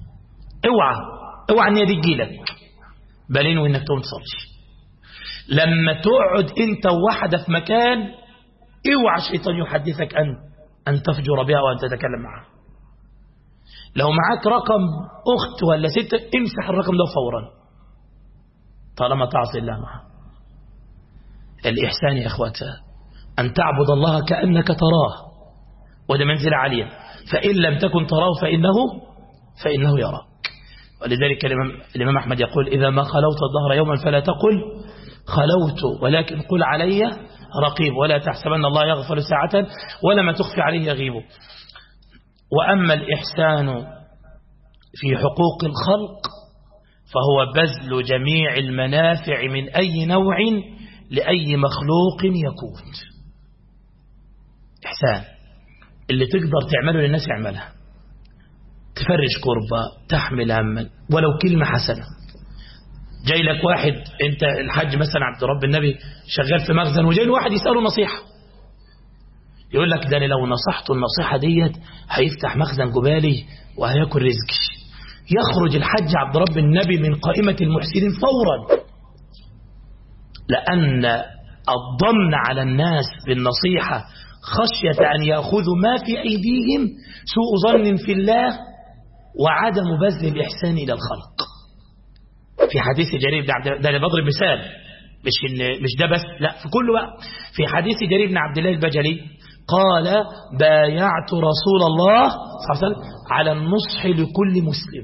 اوعى النية دي تجيلك، بل انوي إنك تقوم تصلي. لما تقعد أنت وحدة في مكان، اوعى الشيطان يحدثك أن تفجر بها وأن تتكلم معها. لو معاك رقم أخت ولا ست، امسح الرقم ده فورا طالما تعصي الله معها. الإحسان يا أخواتها أن تعبد الله كأنك تراه، وده منزل عالية، فإن لم تكن تراه فإنه يراك. ولذلك الإمام أحمد يقول إذا ما خلوت الظهر يوما فلا تقل خلوت، ولكن قل علي رقيب، ولا تحسبن الله يغفل ساعة ولا ما تخفي عليه يغيب. وأما الإحسان في حقوق الخلق فهو بذل جميع المنافع من أي نوع لأي مخلوق يكون. إحسان اللي تقدر تعمله للناس اعملها، تفرج كربة، تحمل هما، ولو كلمة حسنة. جاي لك واحد، انت الحاج مثلا عبد رب النبي شغال في مخزن، وجاي واحد يسأله نصيحة، يقول لك ده لو نصحته النصيحة ديت هيفتح مخزن جبالي وهياكل رزقي. يخرج الحاج عبد رب النبي من قائمة المحسنين فورا، لأن الضن على الناس بالنصيحة خشية أن يأخذوا ما في أيديهم سوء ظن في الله وعدم بذل الإحسان إلى الخلق. في حديث جرير بن عبد الله، ده بضرب مثال، مش ده بس، لا في كله بقى. في حديث جرير بن عبد الله البجلي قال: بايعت رسول الله صلى الله عليه وسلم على النصح لكل مسلم،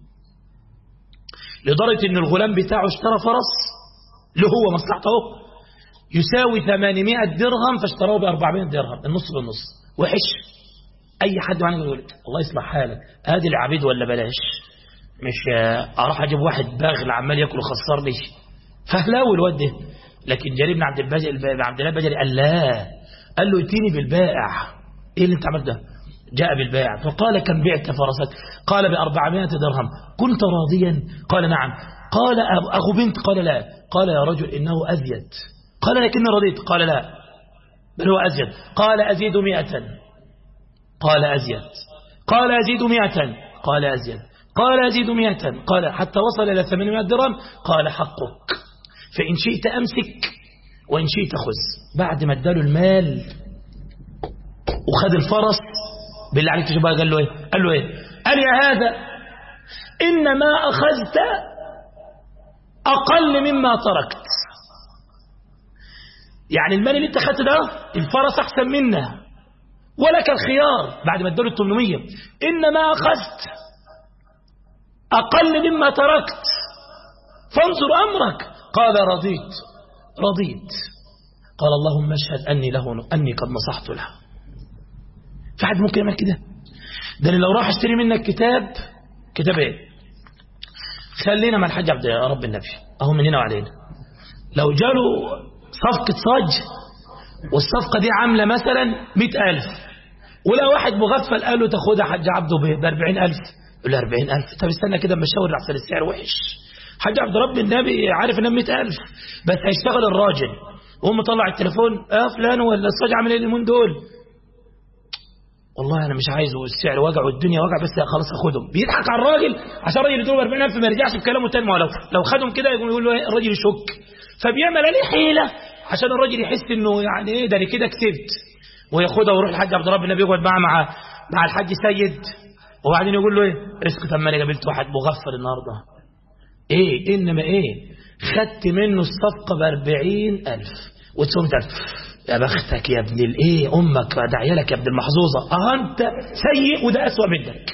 لدرجة ان الغلام بتاعه اشترى فرس له هو مصلحته يساوي 800 درهم، فاشتراه ب 400 درهم، النص بالنص. وحش اي حد عنه يقول الله يصلح حالك، ادي العبيد ولا بلاش، مش اروح اجيب واحد باغل عمال ياكل وخسر لي، فهلاوي الواد ده. لكن جرير بن عبد الله البجلي قال لا، قال له ائتيني بالبائع. ايه اللي انت عملت ده؟ جاء بالبائع فقال: كم بعت فرسك؟ قال ب 400 درهم. كنت راضيا؟ قال نعم. قال: اخو بنت؟ قال لا. قال: يا رجل انه ازيد. قال: لكني رضيت. قال لا، بل هو ازيد. قال: ازيد 100. قال: ازيد. قال: ازيد 100. قال: ازيد. قال: ازيد 100. قال حتى وصل الى 800 درهم. قال: حقك، فان شئت امسك وان شئت خذ. بعد ما اداله المال وخد الفرس، بالله عليك تشوف بقى قال له ايه؟ قال: يا هذا انما اخذت اقل مما تركت. يعني المال اللي انت خدته ده، الفرس احسن منه ولك الخيار. بعد ما اداله 800: انما اخذت اقل مما تركت فانظر امرك. قال: رضيت. قال: اللهم اشهد اني قد نصحت له. في حد ممكن يعمل كده؟ ده لو راح اشتري منك كتاب ايه؟ خلينا مع الحاج عبد رب النبي اهو مننا وعلينا. لو جاله صفقة صاج والصفقة دي عاملة مثلا 100,000، ولا واحد مغفل قال له تاخدها حاج عبده ب 40,000، يقول له 40,000؟ طب استنى كده اما اشاور احسن السعر وحش. حاج عبد رب النبي عارف انها 100,000 بس هيشتغل الراجل، وهم طلع التليفون: فلان ولا الصاج عامل ايه اليومين دول؟ والله انا مش عايزه، السعر وجع والدنيا وجع، بس خلاص اخدهم. بيضحك على الراجل عشان الراجل يديله 40,000 ما يرجعش بكلامه تاني. لو خدهم كده يقول له الراجل يشك، فبيعمل عليه حيله عشان الراجل يحس انه يعني ايه ده، انا كده كسبت، وياخدها ويروح الحاج عبد رب النبي يقعد مع الحاج سيد، وبعدين يقول له ايه؟ رزق. طب ما انا قابلت واحد مغفل النهارده، ايه انما ايه؟ خدت منه الصفقه ب 40,000 وتصوم ده. يا بختك يا ابن الايه، امك داعيه لك يا ابن المحظوظه، انت سيء وده اسوأ منك.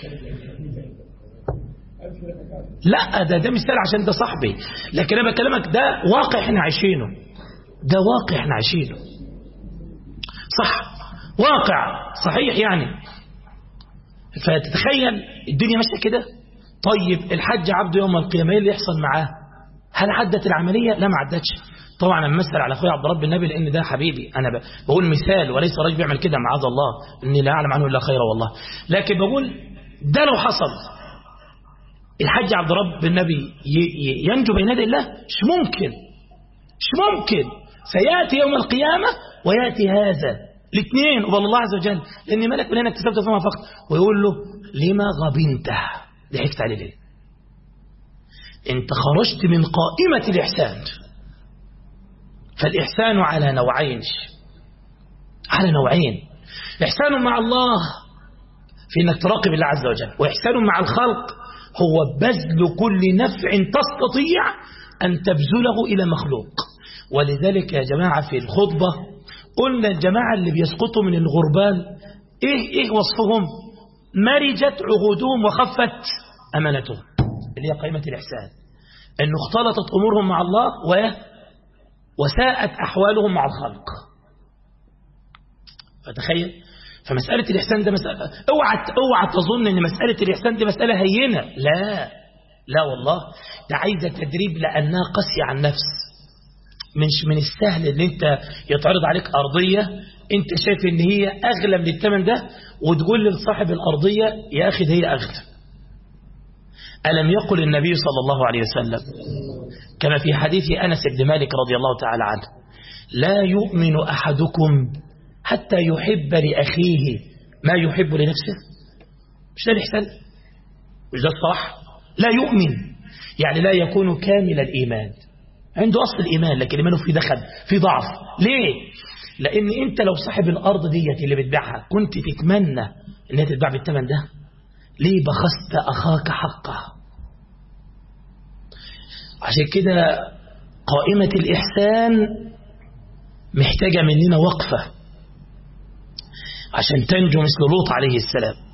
لا ده مثال عشان ده صاحبي، لكن انا بكلمك ده واقع احنا عايشينه، صح، واقع صحيح يعني. فتتخيل الدنيا ماشيه كده. طيب الحج عبده يوم القيامه ايه اللي يحصل معاه؟ هل عدت العمليه؟ لا، ما عدتش. طبعا انا مثل على اخويا عبد رب النبي لان ده حبيبي، انا بقول مثال وليس راجل بيعمل كده معاذ الله، اني لا اعلم عنه الا خيرا والله. لكن بقول ده لو حصل الحج عبد رب النبي ينجو بين يدي الله؟ مش ممكن. سياتي يوم القيامه وياتي هذا الاثنين وبالله الله عز وجل، لان ملك من هنا اكتسبت فيما فقط، ويقول له: لما غبنته؟ ضحكت عليه ليه؟ انت خرجت من قائمه الاحسان. فالإحسان على نوعين، إحسان مع الله في أنك تراقب الله عز وجل، وإحسان مع الخلق هو بذل كل نفع تستطيع أن تبذله إلى مخلوق. ولذلك يا جماعة في الخطبة قلنا الجماعة اللي بيسقطوا من الغربال إيه وصفهم؟ مرجت عهودهم وخفت أمانتهم، اللي هي قائمة الإحسان، أنه اختلطت أمورهم مع الله وساءت أحوالهم مع الخلق. فتخيل، فمسألة الإحسان ده مسألة، اوعى تظن أن مسألة الإحسان دي مسألة هينة، لا والله، ده عايزة تدريب لأنها قاسية على النفس. مش من السهل أن أنت يتعرض عليك أرضية أنت شايف أن هي أغلى من الثمن ده، وتقول لصاحب الأرضية: يا أخي ده هي أغلى. ألم يقل النبي صلى الله عليه وسلم كما في حديث أنس بن مالك رضي الله تعالى عنه: لا يؤمن أحدكم حتى يحب لأخيه ما يحب لنفسه. مش ده الإحسان؟ مش ده الصح؟ لا يؤمن يعني لا يكون كامل الإيمان، عنده أصل الإيمان لكن إيمانه في دخل في ضعف. ليه؟ لأن أنت لو صاحب الأرض ديت اللي بتبيعها كنت تتمنى أنها تتباع بالثمن ده، ليه بخست أخاك حقه؟ عشان كده قائمة الإحسان محتاجة مننا وقفة عشان تنجو مثل لوط عليه السلام.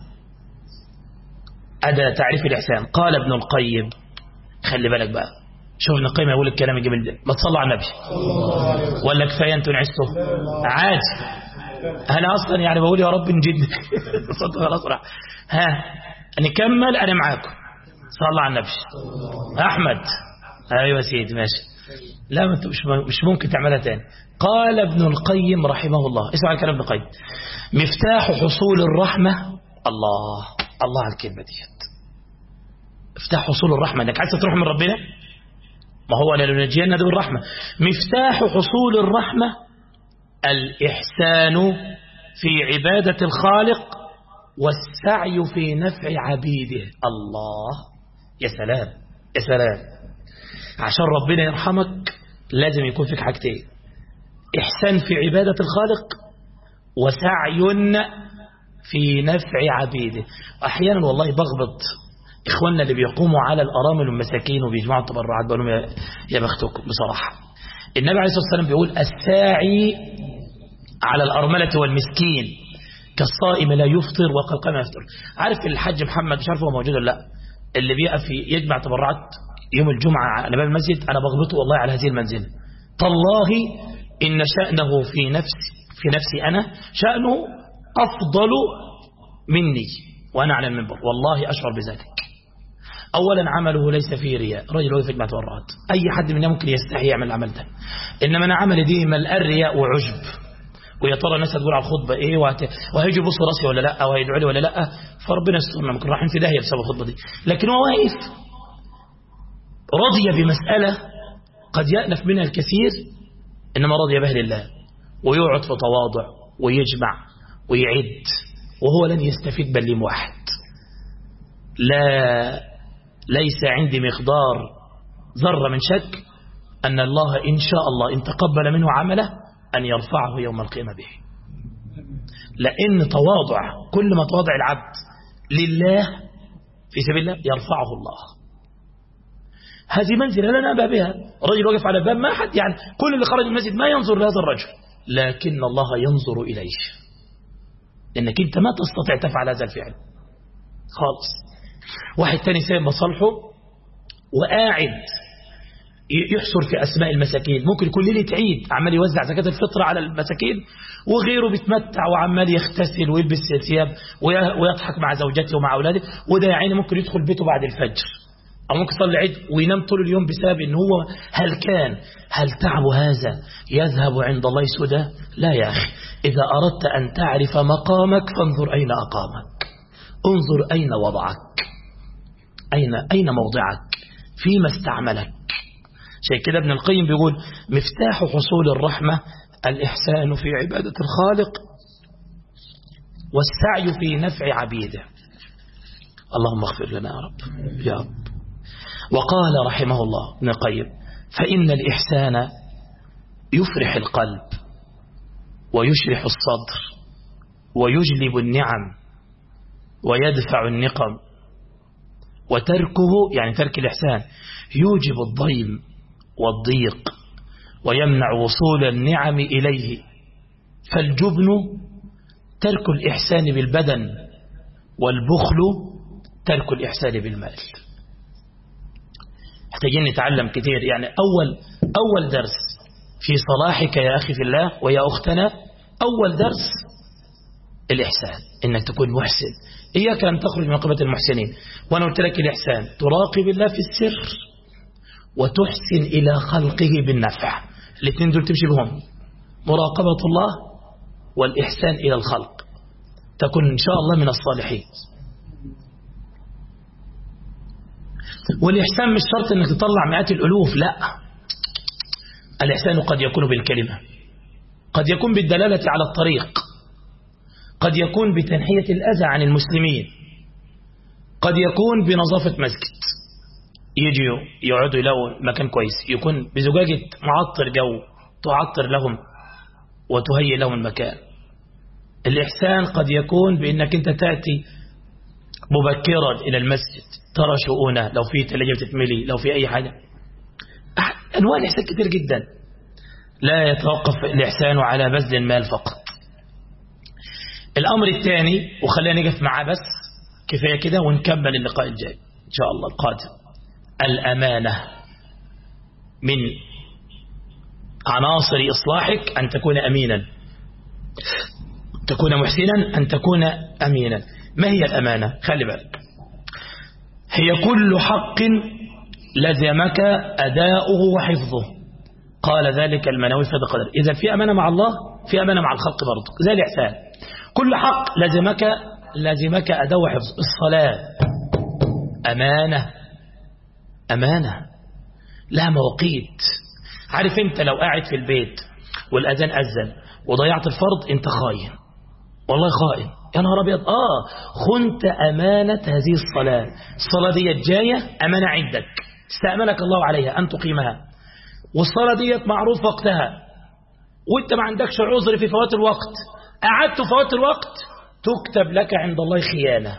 هذا تعريف الإحسان. قال ابن القيم، خلي بالك بقى، شوف ابن القيم يقول الكلام الجميل ده، ما تصلى على النبي ولا كفايه انتوا نعسته عادي. انا اصلا يعني بقول يا رب نجد صدق خلاص راح. ها نكمل، انا معاكم. صلى على النبي. احمد ايوه سيدي ماشي. لا مش ممكن تعملها تاني. قال ابن القيم رحمه الله، اسمع كلام ابن القيم: مفتاح حصول الرحمه. الله على الكلمه ديت، مفتاح حصول الرحمه، انك عايز تروح من ربنا، ما هو لننجينا ده بالرحمة. مفتاح حصول الرحمة الإحسان في عبادة الخالق والسعي في نفع عبيده. الله، يا سلام يا سلام. عشان ربنا يرحمك لازم يكون فيك حاجتين: إحسان في عبادة الخالق وسعي في نفع عبيده. أحيانا والله بغبط إخواننا اللي بيقوموا على الأرامل والمساكين وبيجمعوا التبرعات، بقول لهم يا بختكم بصراحة. النبي عليه الصلاة والسلام بيقول: الساعي على الأرملة والمسكين كالصائم لا يفطر وكالقائم لا يفطر. عارف الحاج محمد، مش عارف هو موجود ولا لا، اللي بيقف يجمع تبرعات يوم الجمعة على باب المسجد، أنا بغبطه والله على هذه المنزلة. تالله إن شأنه في نفسي أنا شأنه أفضل مني وأنا على المنبر، والله أشعر بذلك. أولا عمله ليس فيه رياء، رجل وقف يجمع تبرعات، أي حد منا ممكن يستحي يعمل العمل ده، إنما أنا عمل دي ملء رياء وعجب، ويا ترى الناس هتقول على الخطبة إيه وهيجي يبصوا راسي ولا لا، أو هيدعوا لي ولا لا، فربنا يسترنا، ممكن رايحين في داهية بسبب الخطبة دي. لكن هو واقف رضي بمسألة قد يألف منها الكثير، إنما رضي بها لله، ويقعد في تواضع ويجمع ويعد، وهو لن يستفيد بل واحد. ليس عندي مقدار ذرة من شك أن الله إن شاء الله إن تقبل منه عمله أن يرفعه يوم القيامة به، لأن تواضع، كل ما تواضع العبد لله في سبيل الله يرفعه الله. هذه منزلة لا نأبى بها. رجل وقف على الباب، ما حد يعني كل اللي خرج من المسجد ما ينظر لهذا الرجل، لكن الله ينظر إليه، لأنك أنت ما تستطيع تفعل هذا الفعل خالص. واحد تاني سايب مصالحه وقاعد يحصر في أسماء المساكين، ممكن يكون ليلة عيد عمال يوزع زكاة الفطر على المساكين، وغيره بيتمتع وعمال يغتسل ويلبس ثياب ويضحك مع زوجته ومع أولاده، وده يا عيني ممكن يدخل بيته بعد الفجر، أو ممكن يصلي عيد وينام طول اليوم بسبب إن هو هل تعب هذا يذهب عند الله سدى؟ لا يا أخي، إذا أردت أن تعرف مقامك فانظر أين أقامك، انظر أين وضعك، أين موضعك، فيما استعملك. شيء كده ابن القيم بيقول: مفتاح حصول الرحمة الإحسان في عبادة الخالق والسعي في نفع عبيده. اللهم اغفر لنا يا رب يا رب. وقال رحمه الله ابن القيم: فإن الإحسان يفرح القلب ويشرح الصدر ويجلب النعم ويدفع النقم، وتركه يعني ترك الإحسان يوجب الضيم والضيق ويمنع وصول النعم إليه. فالجبن ترك الإحسان بالبدن، والبخل ترك الإحسان بالمال. محتاجين نتعلم كتير. يعني أول درس في صلاحك يا أخي في الله ويا أختنا، أول درس الإحسان، إنك تكون محسن. إياك أن تخرج من قبة المحسنين. وأنا قلت لك الإحسان تراقب الله في السر وتحسن إلى خلقه بالنفع، الاثنين دول تمشي بهم، مراقبة الله والإحسان إلى الخلق، تكون إن شاء الله من الصالحين. والإحسان مش شرط أنك تطلع مئات الألوف، لا، الإحسان قد يكون بالكلمة، قد يكون بالدلالة على الطريق، قد يكون بتنحية الأذى عن المسلمين، قد يكون بنظافة مسجد، يجوا يقعدوا يلاقوا مكان كويس، يكون بزجاجة معطر جو تعطر لهم وتهيئ لهم المكان. الإحسان قد يكون بأنك أنت تأتي مبكرا إلى المسجد، ترى شؤونه، لو في تلاجة بتتملي، لو في أي حاجة، أنواع الإحسان كتير جدا. لا يتوقف الإحسان على بذل المال فقط. الأمر الثاني، وخلينا نقف معاه بس كفاية كده ونكمل اللقاء الجاي إن شاء الله القادم، الأمانة. من عناصر إصلاحك أن تكون أمينا، تكون محسنا، أن تكون أمينا. ما هي الأمانة؟ خلي بالك، هي كل حق لزمك أداؤه وحفظه. قال ذلك المنوي في القدر. إذا في أمانة مع الله، في أمانة مع الخلق برضه، زي الإحسان. كل حق لزمك أداؤه وحفظه. الصلاة أمانة لها مواقيت. عارف أنت لو قاعد في البيت والأذان أذن وضيعت الفرض، أنت خاين، والله خائن، يا نهار أبيض. خنت أمانة هذه الصلاة دي جاية أمانة عندك، استأمنك الله عليها أن تقيمها، والصلاة دي معروف وقتها، وانت ما عندكش عذر في فوات الوقت، قعدت فوات الوقت تكتب لك عند الله خيانة.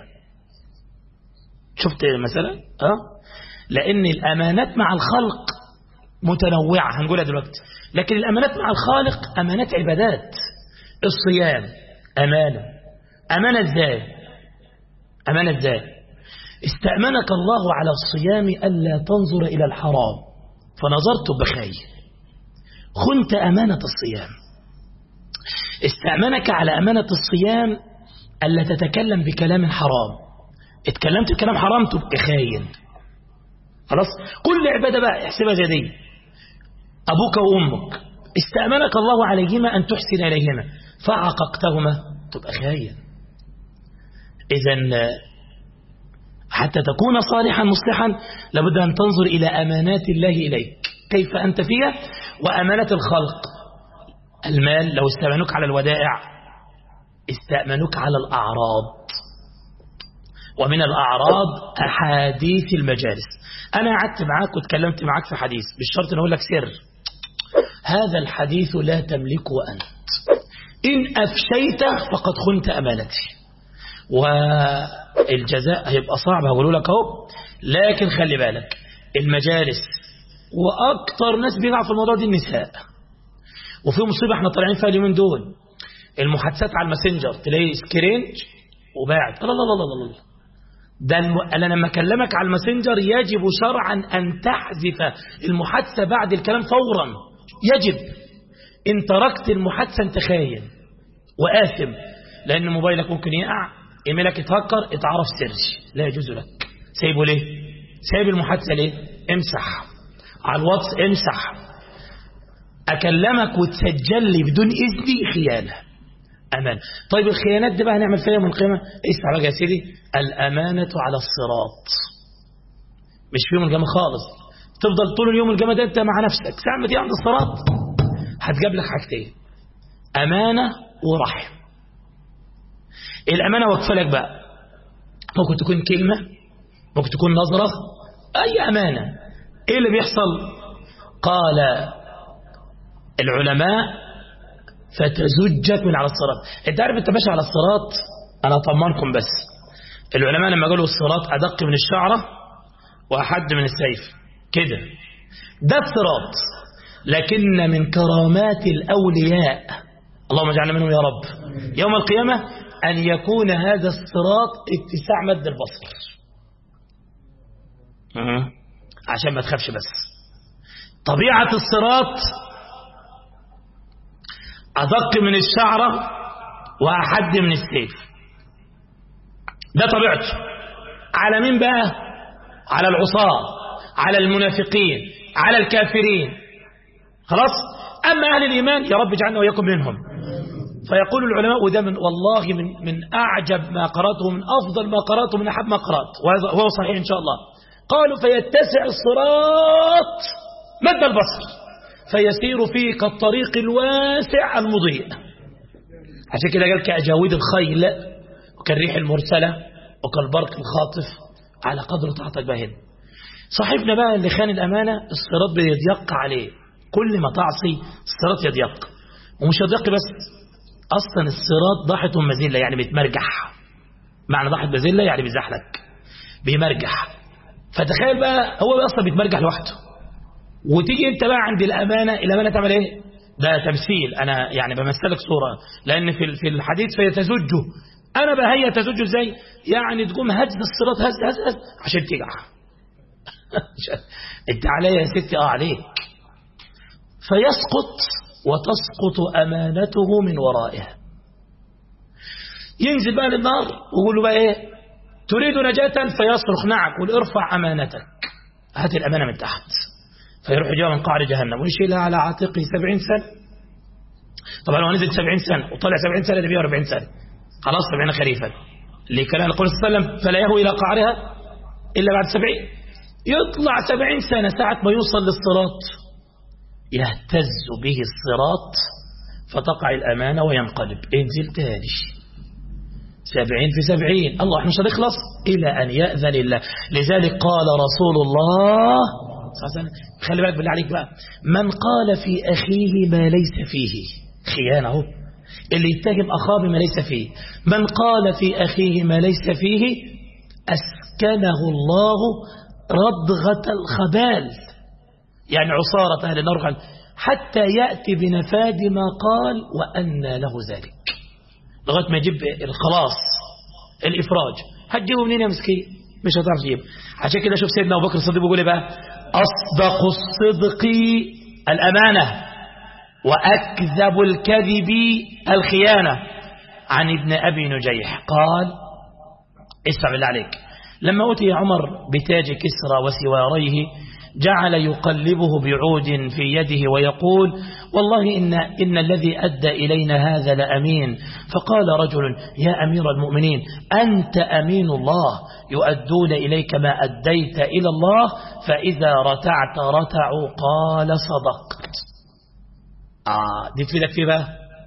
شفت مثلا؟ لأن الأمانات مع الخلق متنوعة هنقولها دلوقتي، لكن الأمانات مع الخالق أمانات عبادات. الصيام أمانة ازاي؟ استأمنك الله على الصيام ألا تنظر إلى الحرام فنظرت بخير، خنت أمانة الصيام. استأمنك على أمانة الصيام ألا تتكلم بكلام حرام، اتكلمت بكلام حرام تبقى خاين. خلاص، كل عبادة بقى احسبها زي دي. أبوك وأمك استأمنك الله عليهما أن تحسن إليهما، فعققتهما تبقى خاين. إذن حتى تكون صالحا مصلحا لابد أن تنظر إلى أمانات الله إليك كيف أنت فيها، وأمانة الخلق. المال لو استأمنوك على الودائع استأمنوك على الأعراض، ومن الأعراض أحاديث المجالس. أنا قعدت معاك وتكلمت معاك في حديث بالشرط أن أقول لك سر، هذا الحديث لا تملكه أنت، إن أفشيته فقد خنت أمانتي، والجزاء هيبقى صعب هقوله لك اهو. لكن خلي بالك، المجالس وأكتر ناس بيقع في الموضوع دي النساء، وفي مصيبة احنا طالعين فيها اليومين دول، المحادثات على الماسنجر، تلاقي سكرينج وباعت. الله ده أنا لما أكلمك على الماسنجر يجب شرعا أن تحذف المحادثة بعد الكلام فورا، يجب. إن تركت المحادثة أنت خاين وآثم، لأن موبايلك ممكن يقع، إيميلك يتهكر، اتعرف سري، لا يجوز لك. سايبه ليه؟ سايب المحادثة ليه؟ امسح على الواتس، امسح. أكلمك وتسجل لي بدون إذني، خيانة. أمان. طيب الخيانات دي بقى هنعمل فيها من القيمة. اسمع بقى يا سيدي، الأمانة على الصراط، مش في يوم الجامعة خالص، تفضل طول اليوم الجامعة ده أنت مع نفسك، ساعة ما تيجي عند الصراط هتجاب لك حاجتين، أمانة ورحم. الأمانة واقفة لك بقى، ممكن تكون كلمة، ممكن تكون نظرة، أي أمانة. إيه اللي بيحصل؟ قال العلماء فتزجك من على الصراط. انت عارف انت ماشي على الصراط، انا اطمنكم بس، العلماء لما قالوا الصراط ادق من الشعرة واحد من السيف كده، ده الصراط. لكن من كرامات الاولياء، اللهم اجعلنا منهم يا رب، يوم القيامة ان يكون هذا الصراط اتساع مد البصر. عشان ما تخافش، بس طبيعة الصراط أدق من الشعرة وأحد من السيف، ده طبيعته. على مين بقى؟ على العصاة، على المنافقين، على الكافرين. خلاص. أما أهل الإيمان يا رب اجعلنا وإياكم منهم. فيقول العلماء، وده من والله من أعجب ما قرأته، من أفضل ما قرأته، من أحب ما قرأت، وهو صحيح إن شاء الله. قالوا فيتسع الصراط مد البصر فيسير فيه كالطريق الواسع المضيء. عشان كده قال كأجاويد الخيل وكالريح المرسلة وكالبرق الخاطف على قدر طاعتك بهن. صاحبنا بقى اللي خان الأمانة الصراط بيضيق عليه، كل ما تعصي الصراط يضيق، ومش يضيق بس، أصلا الصراط ضاحة مزلة يعني بيتمرجح. معنى ضاحة مزلة يعني بيزحلك بيمرجح. فتخيل بقى هو أصلا بيتمرجح لوحده، وتيجي انت بقى عند الأمانة تعمل ايه؟ ده تمثيل، أنا يعني بمثلك صورة، لأن في الحديث فيتزجه، أنا بقى هي تزجه ازاي؟ يعني تقوم هز الصراط هز عشان تقع. انت عليا يا ستي عليك. فيسقط وتسقط أمانته من ورائه. ينزل بقى للنار ويقول له بقى ايه؟ تريد نجاة؟ فيصرخ نعم، قل ارفع أمانتك، هات الأمانة من تحت. فيروح جاء من قعر جهنم ويشيلها على عاتقه 70 سنة. طبعا لو نزل 70 سنة وطلع 70 سنة ده 140 سنة، خلاص 70 خريفا، اللي كان يقول صلى الله عليه وسلم فلا يهوي إلى قعرها إلا بعد 70. يطلع 70 سنة ساعة ما يوصل للصراط يهتز به الصراط فتقع الأمانة وينقلب. انزل تاني 70 في 70، الله احنا مش هنخلص إلى أن يأذن الله. لذلك قال رسول الله صلى الله عليه وسلم، خلي بالك بالله عليك بقى، من قال في أخيه ما ليس فيه خيانة، اللي يتهم أخاه بما ليس فيه. من قال في أخيه ما ليس فيه أسكنه الله ردغة الخبال، يعني عصارة أهل النار، حتى يأتي بنفاد ما قال وأن له ذلك، لغاية ما يجيب الخلاص الإفراج. هتجيبه منين يا مسكين؟ مش هتعرف تجيب. عشان كده شوف سيدنا أبو بكر الصديق بيقول ايه بقى؟ أصدق الصدق الأمانة وأكذب الكذب الخيانة. عن ابن أبي نجيح قال، اسمع بالله عليك، لما أتي عمر بتاج كسرى وسواريه جعل يقلبه بعود في يده ويقول والله إن الذي أدى إلينا هذا لأمين. فقال رجل يا أمير المؤمنين أنت أمين الله، يؤدون إليك ما أديت إلى الله، فإذا رتعت رتعوا. قال صدقت. دي تفيدك فيه بقى،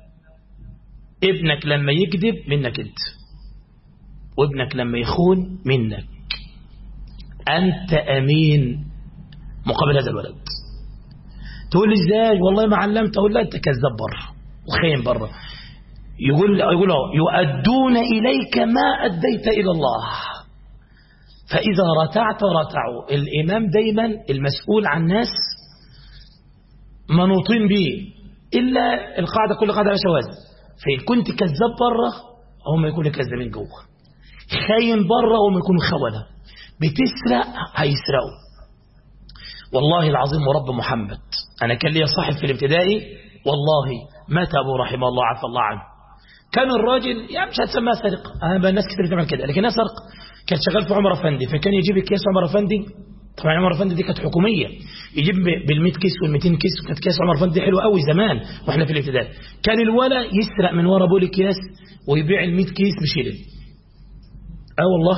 ابنك لما يكذب منك انت، وابنك لما يخون منك، أنت أمين مقابل هذا الولد. تقول لي ازاي؟ والله ما علمت. اقول لا انت كذاب بره وخاين بره. يقول يؤدون إليك ما أديت إلى الله، فإذا رتعت رتعوا. الإمام دايما المسؤول عن الناس منوطين به، إلا القاعدة كل قاعدة شواذ. فإن كنت كذاب بره هم يكونوا كذابين جوه، خاين بره هم يكونوا خونة، بتسرق هيسرقوا. والله العظيم ورب محمد، أنا كان لي صاحب في الابتدائي والله مات أبو رحمه الله عفى الله عنه، كان الراجل يعني مش هتسمى سرق، الناس كتير تعمل كده، لكنها سرق. كان شغال في عمر أفندي، فكان يجيب الكيس عمر أفندي. طبعا عمر أفندي دي كانت حكومية، يجيب بال100 كيس وال200 كيس، وكانت كيس عمر أفندي حلوة قوي زمان واحنا في الابتدائي. كان الولا يسرق من ورا بول الكياس ويبيع ال100 كيس بشيلين. والله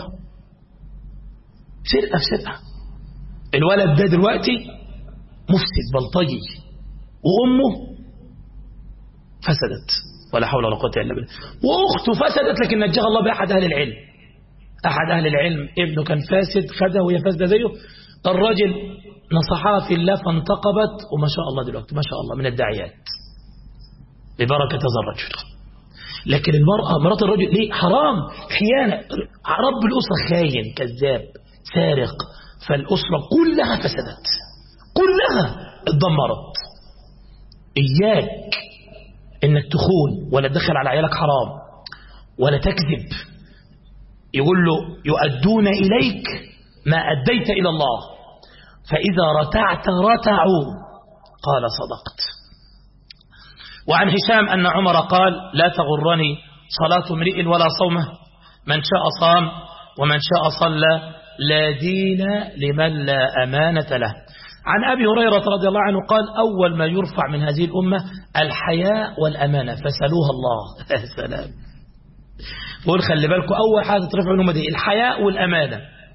سرقة في سرقة. الولد ده دلوقتي مفسد بلطجي، وأمه فسدت ولا حول ولا قوة إلا بالله، وأخته فسدت، لكن نجاها الله بأحد أهل العلم. أحد أهل العلم ابنه كان فاسد، خدها وهي فاسدة زيه، الرجل نصحها في الله فانتقبت، وما شاء الله دلوقتي ما شاء الله من الداعيات ببركة هذا الرجل. لكن المرأة مرات الرجل ليه؟ حرام، خيانة. رب الأسرة خاين كذاب سارق، فالأسرة كلها فسدت، كلها اتدمرت. إياك إنك تخون ولا تدخل على عيالك حرام ولا تكذب. يقول له يؤدون إليك ما أديت إلى الله، فإذا رتعت رتعوا. قال صدقت. وعن هشام أن عمر قال لا تغرني صلاة امرئ ولا صومه، من شاء صام ومن شاء صلى، لا دين لمن لا أمانة له. عن أبي هريرة رضي الله عنه قال أول ما يرفع من هذه الأمة الحياء والأمانة فسألوها الله. سلام. فقول خلي بالكم أول حاجة ترفع من الأمة دي الحياء والأمانة.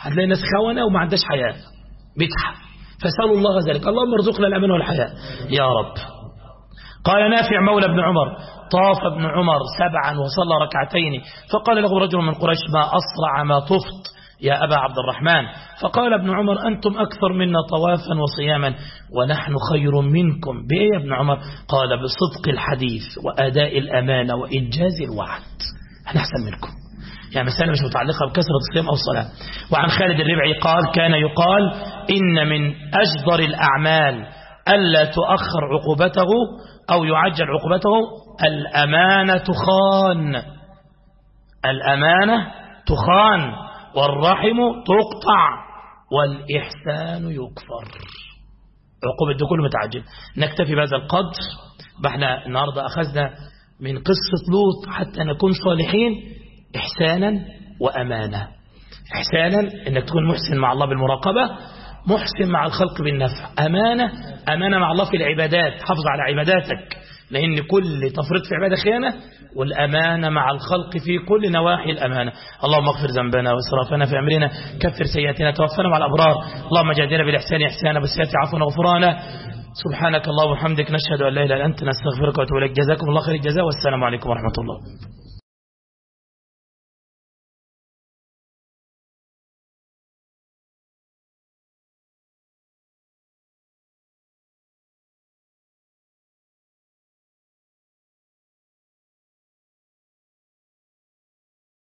هتلاقي ناس خونة وما عندهاش حياة بيضحك، فسألوا الله ذلك، اللهم ارزقنا الأمان والحياة يا رب. قال نافع مولى ابن عمر طاف ابن عمر 7 وصلى ركعتين، فقال له رجل من قريش ما أسرع ما طفت يا أبا عبد الرحمن، فقال ابن عمر أنتم أكثر منا طوافا وصياما ونحن خير منكم. بإيه يا ابن عمر؟ قال بصدق الحديث وأداء الأمانة وإنجاز الوعد، احنا أحسن منكم. يعني مسألة مش متعلقة بكثرة الصيام أو الصلاة. وعن خالد الربعي قال كان يقال إن من أجدر الأعمال ألا تؤخر عقوبته أو يعجل عقوبته الأمانة خان، الأمانة تخان والرحم تقطع والإحسان يكفر. عقوبة ده كله متعجل. نكتفي بهذا القدر. احنا النهاردة أخذنا من قصة لوط حتى نكون صالحين إحسانا وأمانة. إحسانا إنك تكون محسن مع الله بالمراقبة، محسن مع الخلق بالنفع. أمانة مع الله في العبادات، حافظ على عباداتك، لأن كل تفريط في عبادة خيانة، والأمانة مع الخلق في كل نواحي الأمانة. اللهم اغفر ذنبنا وإسرافنا في أمرنا، كفر سيئاتنا، توفنا مع الأبرار. اللهم جادنا بالإحسان إحسانا، بالسيئات عفوا وغفرانا. سبحانك اللهم وبحمدك، نشهد أن لا إله إلا أنت، نستغفرك ونتوب إليك. جزاكم الله خير الجزاء، والسلام عليكم ورحمة الله.